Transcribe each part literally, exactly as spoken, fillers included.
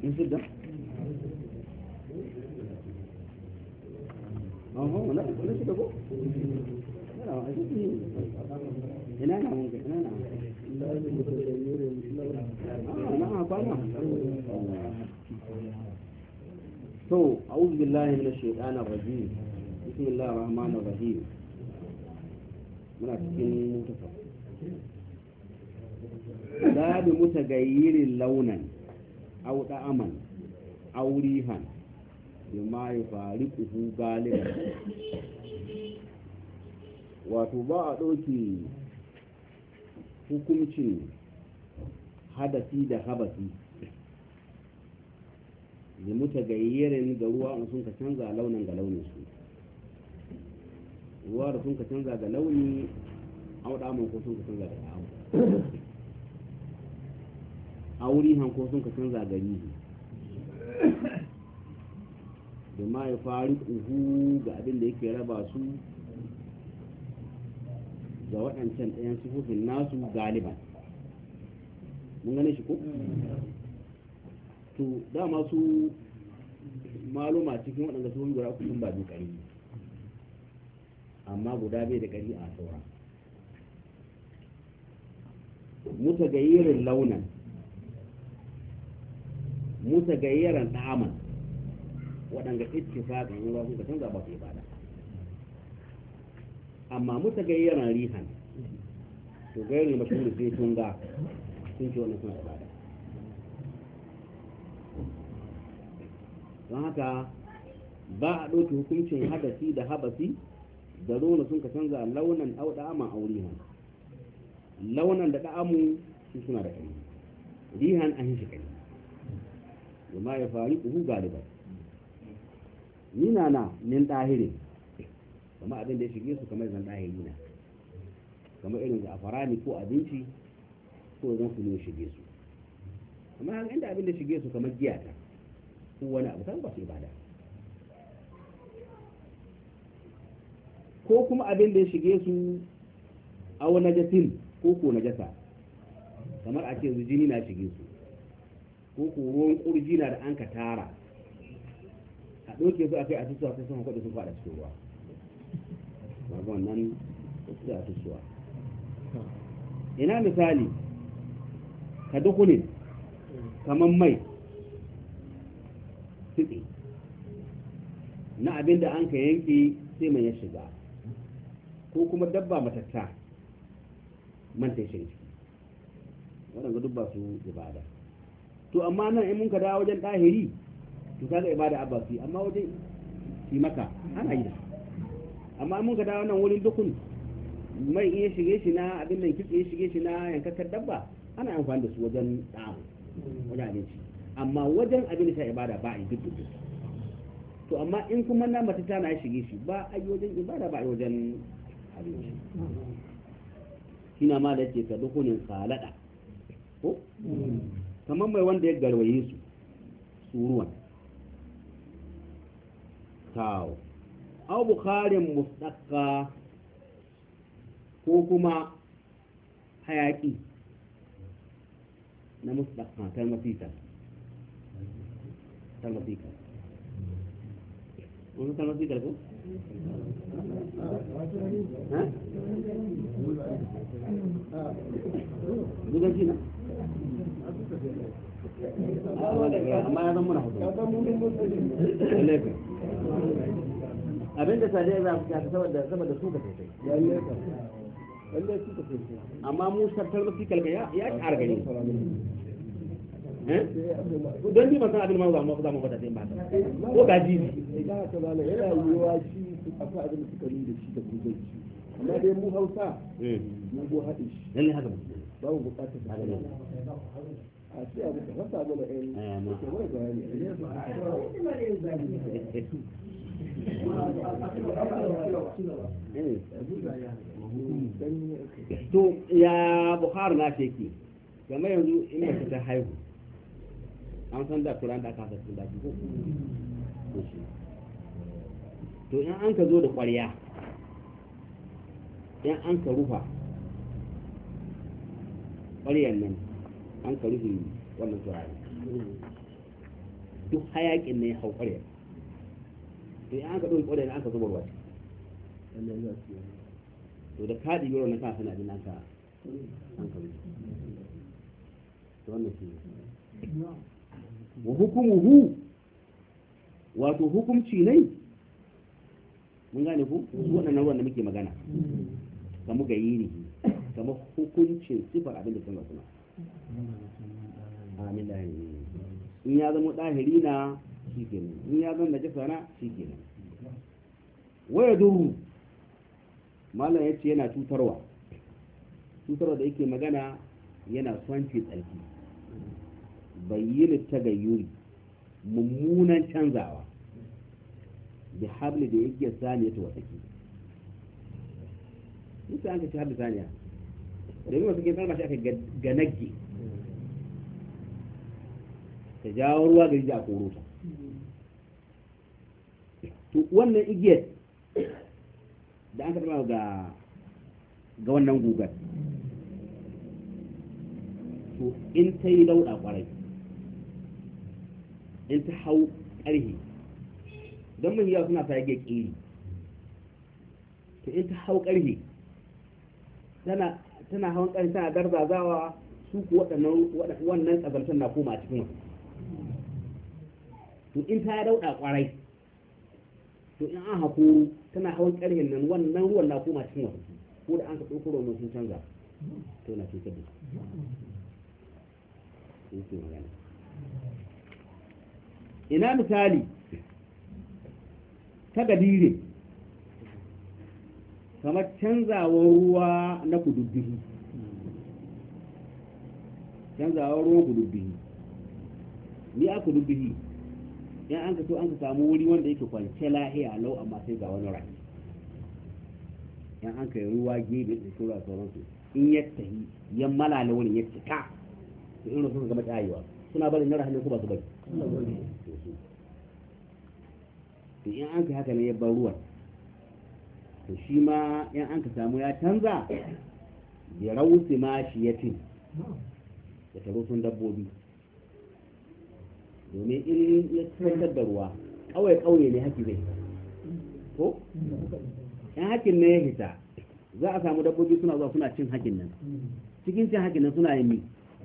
cikin sidda أهو لا لا شيء بقول لا هنا أنا ممكن هنا أنا آه نعم طبعا تو أعوذ بالله من الشيطان الرجيم بسم الله الرحمن الرحيم من أتكلم متفق لا بمتغير لونا أو طعما أو ريحا bima ya fari kuhu galiba wato ba a ɗauki hukuncin hadasi da habasi da mutagayyarin ga ruwa in sun ka canza launin ga launin su ruwa da sun ka canza ga launi auɗaman ko sun ka canza ga ɗamu aurihan ko sun ka canza ga rihi da ma ya faru kuhu ga abin da yake raba su ga waɗancan ɗayan sufufin nasu galiban mun gane shi ko? to dama su maluma cikin waɗanda sufufin guda uku sun ba biyu ƙari amma guda bai da ƙari a saura mutagayyirin launan mutagayyiran ɗaman waɗanda ittifaqan ruwa sun ka canza ba su ibada amma mutagayyaran rihan to gairin mashhur sai tun ga sun ce wannan suna ibada don haka ba a ɗauki hukuncin hadasi da habasi da rona sun ka canza launan au da'aman au rihan launan da da'amu su suna da ƙarfi rihan an shi ƙarfi kuma ya fari kuhu galiban nina na min ɗahirin kamar abin da ya shige su kamar zan ɗahiri na kamar irin zafarani ko abinci ko zan su ne shige su kamar inda abin da shige su kamar giyata ko wani abu kan ba su ibada ko kuma abin da ya shige su aw najasin ko ko najasa kamar a ce yanzu jini na shige su ko ko ruwan kurji na da an ka tara a ɗauke su a kai a tusuwa sai sun kwaɗe sun faɗa cikin ruwa ba wannan sai a tusuwa ina misali ka dukunin kamar mai fiɗi na abin da an ka yanke sai mai ya shiga ko kuma dabba matatta manta shi waɗanda duk ba su ibada to amma nan in mun ka dawo wajen ɗahiri to kaga ibada abbasi amma wajen yi maka ana yi da amma mun ka dawo nan wurin dukun mai iya shige shi na abin nan kitse ya shige shi na yankakkar dabba ana amfani da su wajen ɗamu wajen abinci amma wajen abin da ta ibada ba a yi duk duk to amma in kuma na mata tana ya shige shi ba a yi wajen ibada ba a yi wajen abinci shina ma da ce ka dukunin salada ko kamar mai wanda ya garwaye su suruwan kawo au bukharin mustaqqa ko kuma hayaki na mustaqqa talmasita talmasita wani talmasita ko? ha? dugan na? amma ya zan muna hudu abinda sadai za su kyata saboda saboda su ka sosai amma mu shartar mafi kalka ya ƙara gani don ni masan abin ma za mu za mu fata sai ba ko gaji ne yana yiwuwa shi akwai abin da suka yi da shi da kudanci amma dai mu hausa mu go haɗe shi lalle haka ba mu buƙatar ta gani a ce abu ka fasa mana ɗan ke mana bayani to ya bukhari na sheki game yanzu in mace ta haihu an san da turan da aka hasa sun daji ko to in an ka zo da ƙwarya in an ka rufa ƙwaryan nan an ka rufe wannan turare duk hayakin ne hau ƙwarya to in an ka ɗauki ƙwarya ne an ka zuba ruwa to da ka ɗibi ruwan kan sana jin an ka an ka wuce to wannan shi wa hukumuhu wato hukumci ne mun gane ku waɗannan ruwan da muke magana kamar ga yiri kamar hukuncin sifar abin da suna suna amin da in ya zama ɗahiri na shi kenan in ya zama najasa na shi kenan waya duru malam ya ce yana cutarwa cutarwa da yake magana yana swanci tsarki bayyana tagayyuri mummunan canzawa da habli da yake saniya ta wasaki musa an ka ci habli saniya da yi wasu ke sarma shi aka ganagge ta jawo ruwa gari da a koro ta to wannan igiyar da an karɓa ga ga wannan gugar to in ta yi dauɗa ƙwarai in ta hau ƙarhe don mahiya suna ta yage ƙiri to in ta hau ƙarhe tana tana hawan ƙarhe tana garzazawa su ku waɗannan wannan ƙazantar na koma a cikin wasu to in ta dauɗa ƙwarai to in an haƙoro tana hawan ƙarhen nan wannan ruwan na koma cikin wasu ko da an ka ɗauko ruwan sun canza to na cutar da su ina misali ta gadire kamar canzawar ruwa na kududduhi canzawar ruwan kududduhi ni a kududduhi yan an ka so an ka samu wuri wanda yake kwance lahiya lau amma sai ga wani rai yan an kai ruwa gebe da shura sauransu in ya tahi ya malala wani ya cika to in suka gama tsayewa suna bari na rahane ko ba su bari to in an kai haka ne ya bar ruwan to shi ma in an ka samu ya canza ya rausi ma shi ya tin da taro sun dabbobi domin in ya tsantar da ruwa kawai kauye ne haki zai ko in hakin ne ya hita za a samu dabbobi suna zuwa suna cin hakin nan cikin cin hakin nan suna yin mi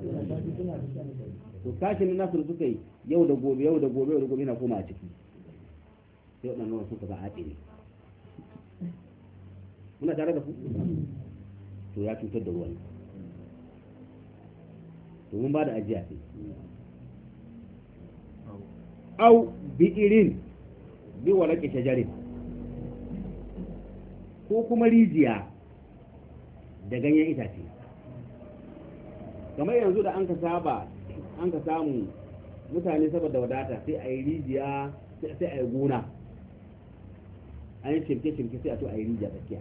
to kashin nasu da suka yi yau da gobe yau da gobe yau da gobe yana koma a ciki sai waɗannan ruwan suka za a ne muna tare da ku to ya cutar da ruwan to mun ba da ajiya sai au bi'irin bi walake shajarin ko kuma rijiya da ganyen itace kamar yanzu da an ka saba an ka samu mutane saboda wadata sai a yi rijiya sai a yi gona an yi shirke-shirke sai a to a yi rijiya tsakiya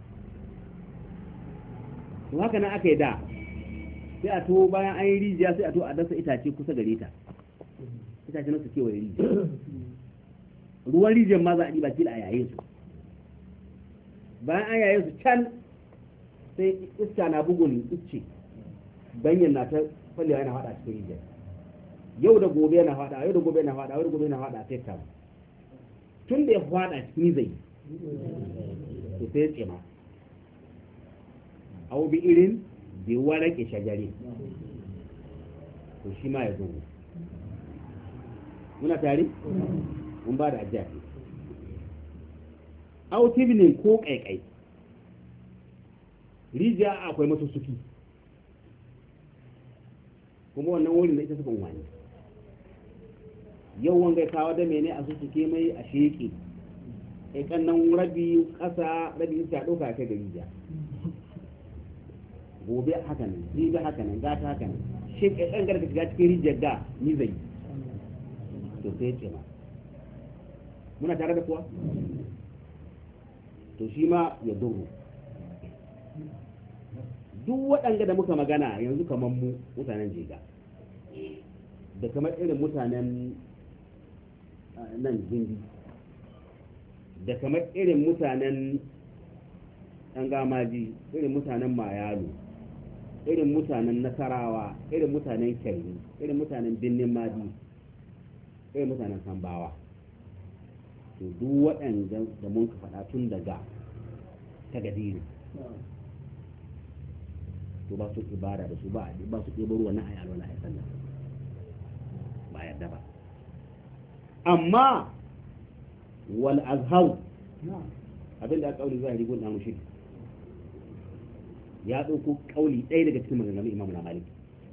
to haka nan aka yi da sai a to bayan an yi rijiya sai a to a dasa itace kusa gare ta itace na su kewaye rijiya ruwan rijiyar ma za a ɗiba kila a yayin su bayan an yayin su can sai iska na bugun ice banyan na ta fallewa yana faɗa cikin rijiyar yau da gobe yana faɗa yau da gobe yana faɗa yau da gobe yana faɗa sai ta tun da ya faɗa cikin zai to sai ya tsima au bi irin bi warake shajari to shi ma ya zo muna tare mun ba da ajiya au tibnin ko kaikai rijiya akwai masu suki kuma wannan wurin da ita suka wani yau wanga ya kawo da mene a suke mai a sheke kai kannan rabi kasa rabi ita doka kai da rijiya gobe haka nan jibi haka nan gata haka nan shi kai kan garka shiga cikin rijiyar da ni zai to sai ce ma muna tare da kuwa to shi ma ya duru duk waɗanda da muka magana yanzu kamar mu mutanen jega da kamar irin mutanen nan jindi da kamar irin mutanen ɗan gamaji irin mutanen mayalo irin mutanen nasarawa irin mutanen kyarri irin mutanen birnin madi irin mutanen sambawa to duk waɗanda da mun ka faɗa tun daga ta gadiri to ba su ibada da su ba ba su ɗebo ruwa na ayi alwala ayi sallah ba yadda ba amma wal azhar abinda aka kauli zahiri gun namu shi ya ɗauko kauli ɗaya daga cikin maganganun imamu na maliki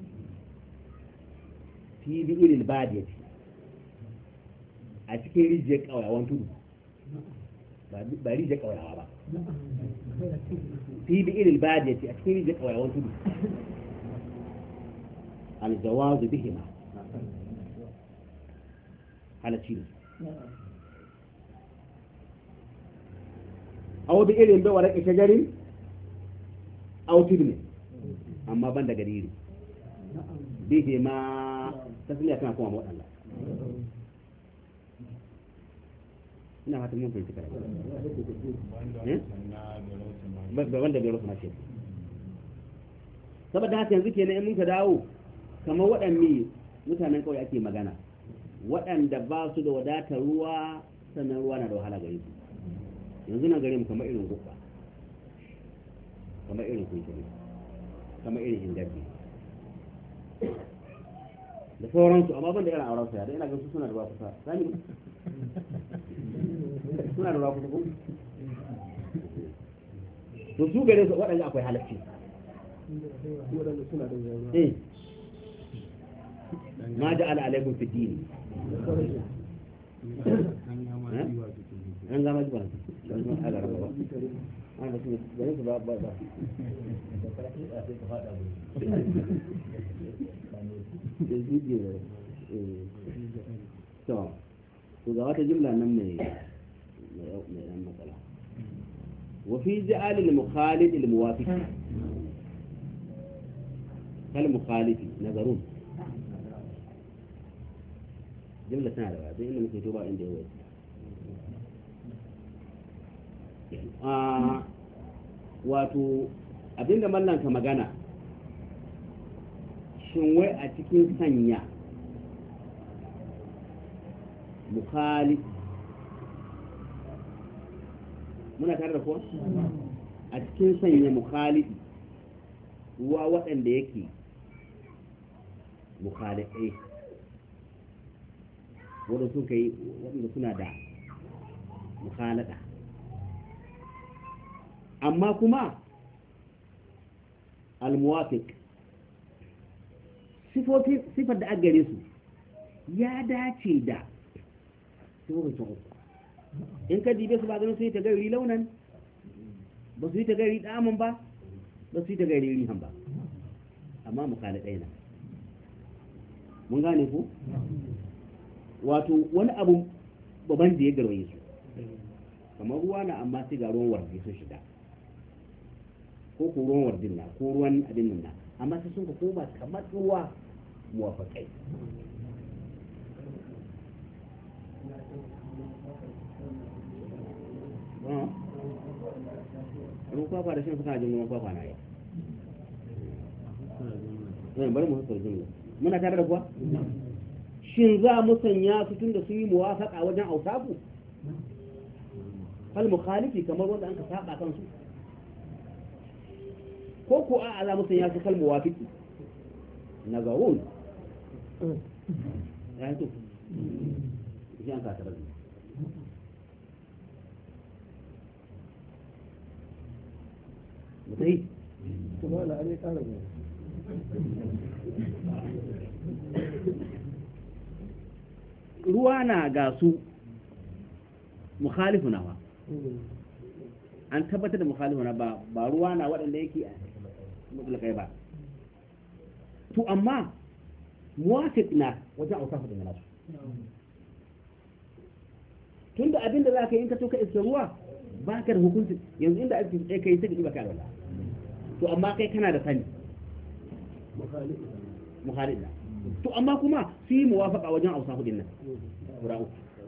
fi bi ilil badiyati a cikin rijiyar ƙauyawan tudu ba rijiyar ƙauyawa ba fi bi ilil badiyati a cikin rijiyar ƙauyawan tudu aljawazu bihima halacci da su aw bi irin bai warake shajarin aw tudme amma ban da gariri bihi ma tasmiya kana kuma waɗanda ina fatan mun fahimci karatu ba wanda bai rasu na ce saboda haka yanzu kenan in mun ka dawo kamar waɗanne mutanen kawai ake magana waɗanda ba su da wadatar ruwa sannan ruwa na da wahala gare su yanzu na gare mu kamar irin gubba kamar irin kuntuni kamar irin indarbi da sauransu amma ban da irin auren saya da ina gansu suna da ruwa kusa sani suna da ruwa kusa ko to su gare su waɗanda akwai halacci eh ma ja'ala alaikum fi dini an gama jiba an ga raba an da su gare su ba ba ba to to ga wata jumla nan mai mai dan matsala wa fi ja'al al-mukhalid al-muwafiq kal mukhalif nazarun jumla tana da ba inda muke to ba inda yayi a wato abinda mallanka magana shin wai a cikin sanya mukhalif muna tare da kuwa a cikin sanya mukhalifi ruwa waɗanda yake mukhalifai wadda sun kai waɗanda suna da mukhalada amma kuma al-muwafiq sifar da aka gare su ya dace da sifofin uku in ka dibe su ba ganin su yi ta gari launan ba su yi ta gari daman ba ba su yi ta gari rihan ba amma mukali ɗaya na mun gane ku wato wani abu babban da ya garwaye su kamar ruwa na amma sai ga ruwan wardi sun shiga ko ko ruwan wardin na ko ruwan abin nan na amma sai sun ka koma kamar ruwa muwafaƙai ruwan kwakwa da shan suka jin ruwan kwakwa na yau bari mu hasar jin muna tare da kuwa shin za mu sanya su tun da sun yi muwafaƙa wajen autaku hal mukhalifi kamar wanda an ka saba kansu ko ko a ala musan ya su kalmu wafiki nazarun ya yi to shi an ka tarar mutai kuma la ale kara ne ruwa na ga su mukhalifu na ba an tabbatar da mukhalifu na ba ba ruwa na waɗanda yake mutlakai ba to amma muwafiq na wajen ausafa da nasu tunda abinda za ka yi in ka toka iska ruwa ba ka da hukunci yanzu inda ake tsaye kai sai ka ba ka da to amma kai kana da sani mukhalif na to amma kuma su yi muwafaqa wajen ausafa din nan ra'u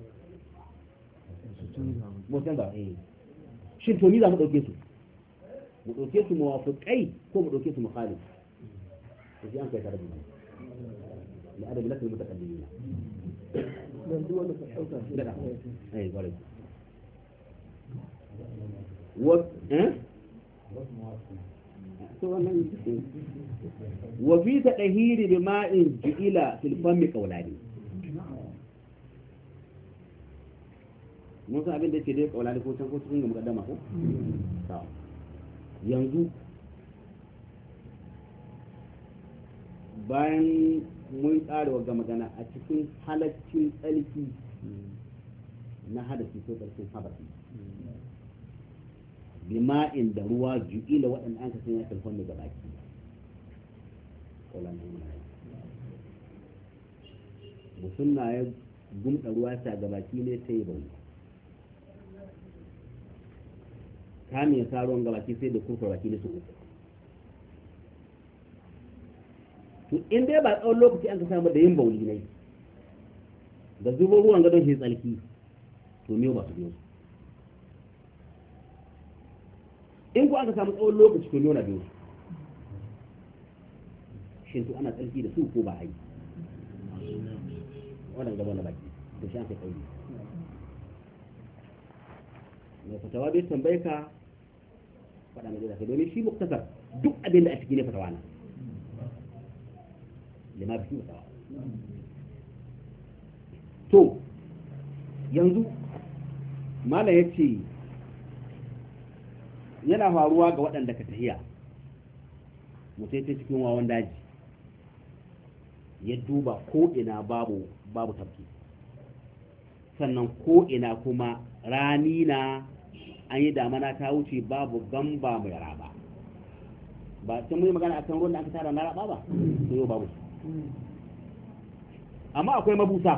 mutan ba eh shin to ni za mu dauke su mu dauke su muwafiqai ko mu dauke su mukhalif to sai an kai tare da mu la adabi lakal mutaqaddimin وفي تطهير بماء جئل في الفم قولان mun san abin da ke dai kaulani ko can ko cikin ga mukaddama ko yanzu bayan mun tsara wa magana a cikin halaccin tsarki na hadasi ko tsarkin habasi bima'in da ruwa ju'ila waɗanda an ka sanya telefon daga baki mutum na ya gumɗa ruwa ta ga baki ne ta yi bauni kamin ya sa ruwan ga baki sai da kurkur baki ne su uku to in dai ba tsawon lokaci an ka samu da yin bauli ne da zubo ruwan gadon shi tsalki to me ba su biyo in ku aka samu tsawon lokaci to nuna biyu shin to ana tsalki da su ko ba a yi wannan gaba na baki to shi an kai tsayi mai fatawa bai tambaye ka faɗa mai da ka domin shi muktasar duk abin da a ciki ne fatawa na lima bi fatawa to yanzu mala ya ce yana faruwa ga waɗanda ka tahiya mutai ta cikin wawan daji ya duba ko ina babu babu tafki sannan ko ina kuma rani na an yi damana ta wuce babu gamba mai raba ba can mun yi magana akan ruwan da aka tara na raba ba to yau babu amma akwai mabusa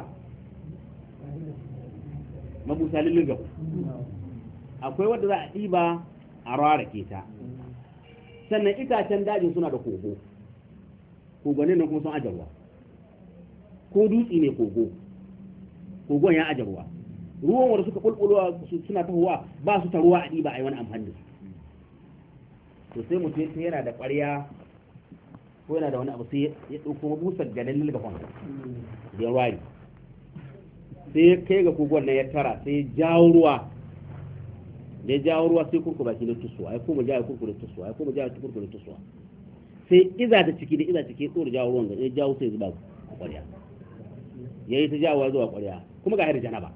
mabusa lillin gaba akwai wadda za a ɗiba a rarake ta sannan itacen dajin suna da kogo kogonin nan kuma sun ajarwa ko dutse ne kogo kogon ya ajarwa ruwan wanda suka bulbulowa suna tahowa ba su ta ruwa a ɗiba a yi wani amfani to sai mutum ya yana da ƙwarya ko yana da wani abu sai ya ɗauko mabusar ganin lilgafon da ya wari sai ya kai ga kogon na ya tara sai ya jawo ruwa da ya jawo ruwa sai kurku baki na tusuwa ya kuma jawo kurku da tusuwa ya kuma jawo kurku da tusuwa sai iza ta ciki da iza ciki ya tsoro jawo ruwan ya jawo sai zuba a ƙwarya ya yi ta jawo zuwa ƙwarya kuma ga har janaba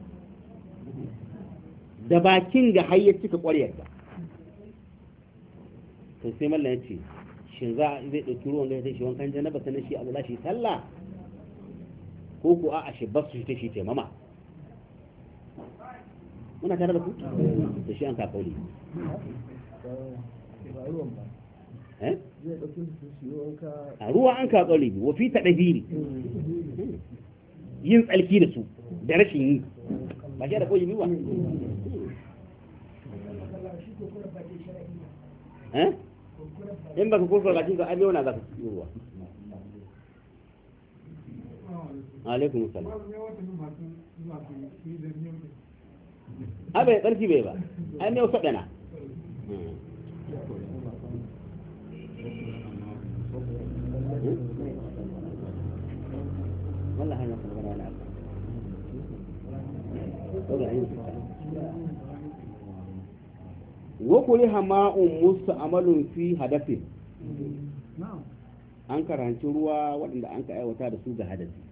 da bakin ga hayyar cika ƙwaryar da to sai mallan ya ce shin za a zai ɗauki ruwan ga sai shi wankan janaba sannan shi abu shi sallah ko ko a shi basu shi ta shi taimama muna tare da ku da shi an ka kauli a ruwa an ka kauli wa fi ta ɗahiri yin tsalki da su da rashin yi ba shi da koyi biwa in baka kurkura bakin ka abiyo na za ka ci ruwa alaikum salam abai tsarki bai ba ai ne wasu ɗana والله هذا خبر ولا وكلها ماء مستعمل في حدث an karanci ruwa waɗanda an ka aiwata da su ga hadasi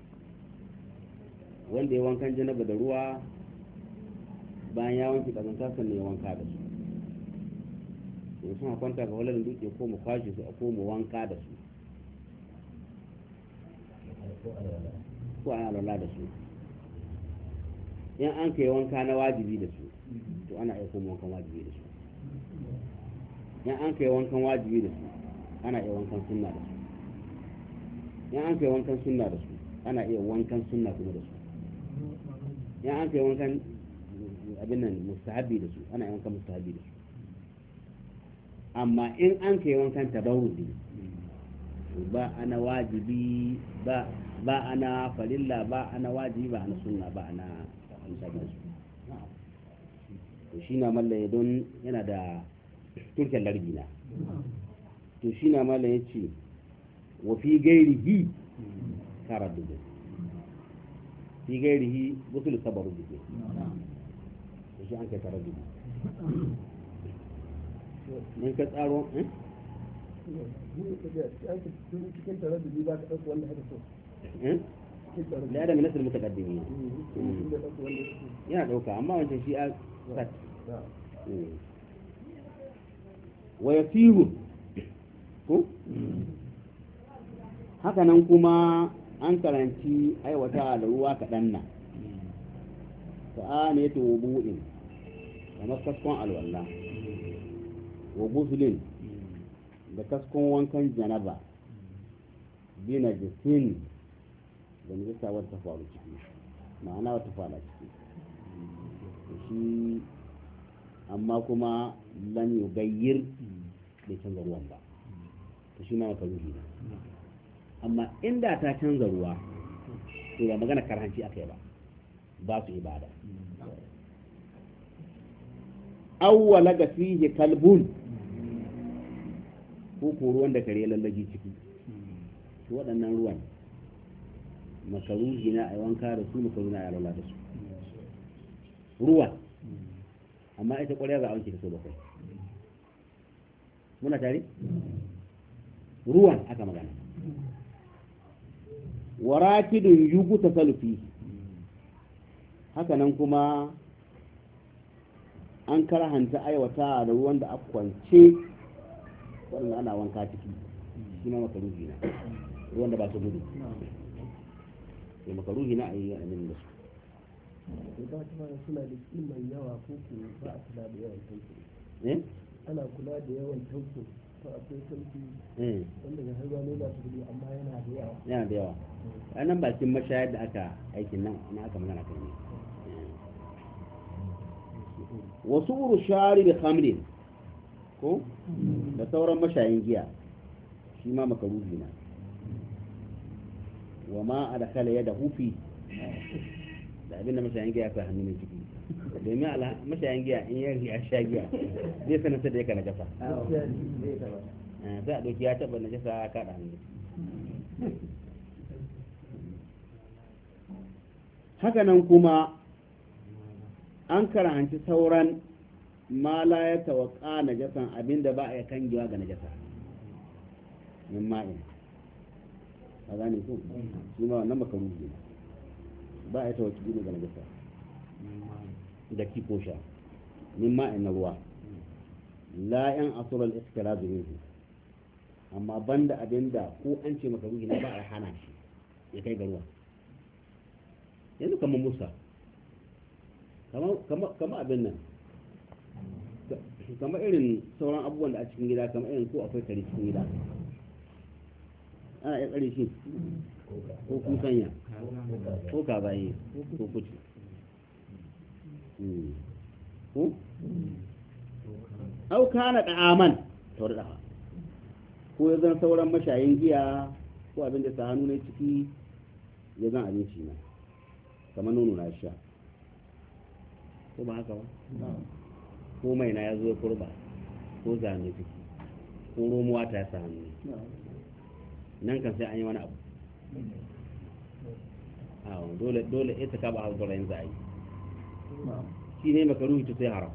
wanda ya wankan janaba da ruwa bayan ya wanke kazanta sannan ya wanka da su to suna kwanta ga walarin dutse ko mu kwashe su a ko mu wanka da su ko a alwala da su in an kai wanka na wajibi da su to ana iya kuma wankan wajibi da su in an kai wankan wajibi da su ana iya wankan sunna da su in an kai wankan sunna da su ana iya wankan sunna kuma da su in an kai wankan abin nan mustahabi da su ana iya wankan mustahabi da su amma in an kai wankan tabarruzi ba ana wajibi ba ba ana farilla ba ana wajibi ba ana sunna ba ana musabi su to shi na mallaye don yana da turken larbi na to shi na mallaye ya ce wa fi gairihi tara dubu fi gairihi gusul sabaru bi shi an kai tarabi in ka tsaro eh cikin tarabi ba ka dauko wanda haka so eh da da minasir mutaqaddimi yana dauka amma wancan shi a sat wa yasiru ko haka nan kuma an karanci aiwata da ruwa kaɗan na ta'ana yata wubu'in kamar kaskon alwallah wa gusulin da kaskon wankan janaba bina jisin da nijista wata faru ciki ma'ana wata fara ciki shi amma kuma lan yugayyir bai canza ruwan ba to shi ma maka ruhi ne amma inda ta canza ruwa to ba magana karhanci aka yi ba ba su ibada awwala ga fihi kalbun ko ko ruwan da kare lallaji ciki to waɗannan ruwan makaruhi na a wanka da su makaruhi na a lalata da su ruwa amma ita ƙwarya za a wanke ta so bakwai muna tare ruwan aka magana warakidun yugu ta salufi haka nan kuma an karahanta aiwata da ruwan da aka kwance waɗanda ana wanka ciki shi ma makaruhi na ruwan da ba su gudu sai makaruhi na a yi amin da su ba ta fara suna da kiman yawa ko ko ba a kula da yawan tanki eh ana kula da yawan tanki to akwai tanki eh wanda ga harba ne ba su gudu amma yana da yawa yana da yawa a nan bakin mashayar da aka aikin nan na aka magana kai ne wasu uru shari da khamrin ko da sauran mashayin giya shi ma makaruhi na wa ma a da kala ya da hufi da abin da mashayin giya sa hannu mai ciki domin ala mashayin giya in ya ya sha giya zai sanar da yaka najasa sai a doki ya taba najasa ya kada hannu haka nan kuma an karanci sauran ma la ya tawaka najasan abinda ba a ya kangewa ga najasa min ma'in a gane ku shi ma wannan makaruhi ba a yi tawaki ne ga najasa da kiko sha min ma'in na ruwa la yan asural iskirazu minhu amma banda abinda ko an ce makaruhi na ba a hana shi ya kai ga ruwa yanzu kamar musa kama abin nan kama irin sauran abubuwan da a cikin gida kama irin ko akwai kare cikin gida ana iya tsare shi ko kusanya ko kazaye ko kuci ko au kana da'aman tawar da ko ya zan sauran mashayin giya ko abin da sa hannu ne ciki ya zan abinci na kamar nono na sha ko ba haka ba ko mai na ya zo ya kurba ko zane ciki ko romuwa ta sa hannu nan kan sai an yi wani abu awon dole dole ita ka ba haɗura yin za a yi shi ne maka ruhi sai haram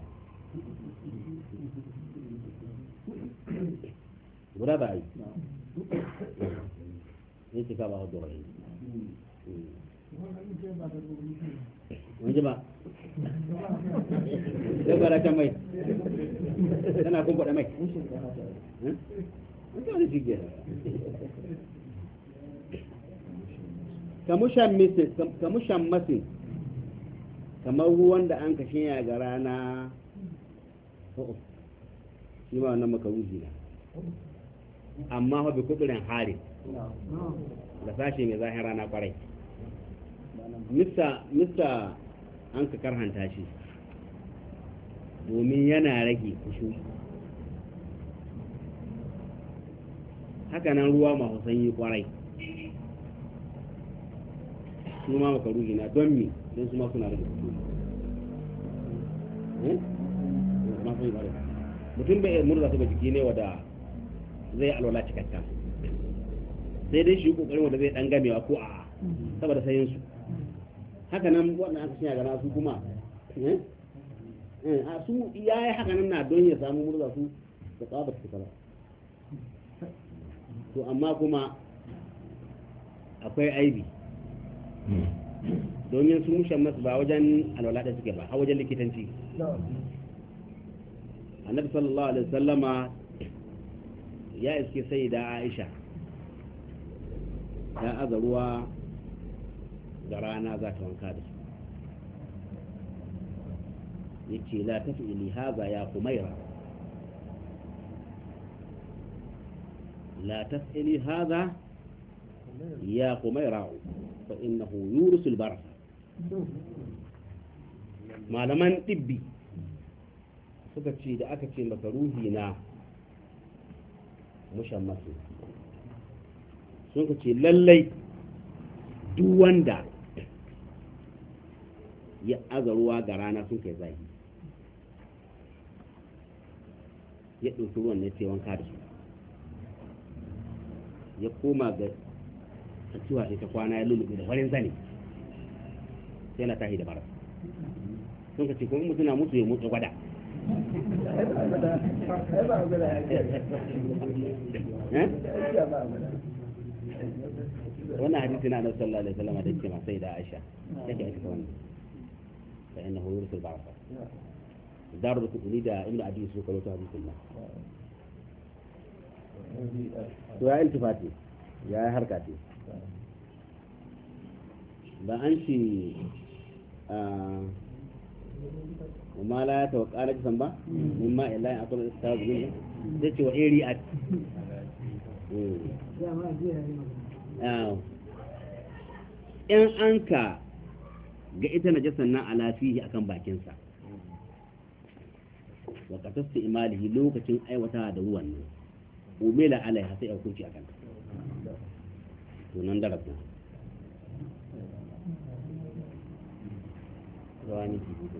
guda ba a yi ita ka ba haɗura yin wani ba zai bara can mai tana kun kwaɗa mai wata wani shige kamushan masin kamar ruwan da an kashe ya ga rana shi ma wannan makaruhi na amma fa bi kudurin hari da sashe mai zahin rana kwarai mista mista an ka karhanta shi domin yana rage kushu haka nan ruwa masu sanyi kwarai su ma makaruhi na don mi don su ma suna rage kushu mutum bai murza su ga jiki ne wada zai alwala cikakka sai dai shi kokarin wanda zai dan gamewa ko a saboda sayin su haka nan wannan aka shanya gana su kuma eh eh a su yayi haka nan na don ya samu murza su da tsaba su kala to amma kuma akwai aibi domin su mushan masu ba wajen alwala da suke ba a wajen likitanci annabi sallallahu alaihi wasallama ya iske sai da Aisha ta aza ruwa da rana za ta wanka da su yace la tafili haza ya kumaira la tafili haza ya kumaira fa innahu yurisul baraka malaman tibbi suka ce da aka ce maka ruhi na mushammasu sun ka ce lallai duk wanda ya aza ruwa ga rana sun kai zahi ya ɗauki ruwan ne sai wanka da su ya koma ga cewa sai ta kwana ya lulluɓe da farin zane sai na tahi da bara sun ka ce kuma mutu na mutu ya mutu gwada wannan hadisi na annabi sallallahu alaihi wasallam da yake ma sai da Aisha yake ita wannan fa innahu yursul ba'sa daru kudi da ibnu abi su kallo ta hadisin nan to ya iltifati ya harka ce ba an shi وما لا يتوقع لك سنبا مما إلا أطول الاستاذ منه ذلك وإيري أت in an ka ga ita najasan nan ala fihi akan bakinsa wa qatasta imalihi lokacin aiwata da ruwan nan umila alaiha sai ya hukunci akan to nan darasa rawani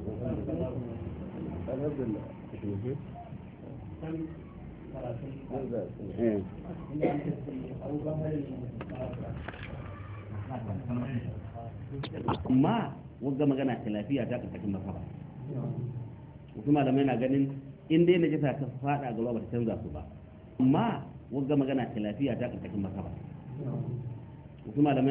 amma wagga magana ta lafiya ta karkashin masaba wasu malamai na ganin in dai na jisa ta fada ga ruwa ba ta canza su ba amma wagga magana ta lafiya ta karkashin masaba wasu malamai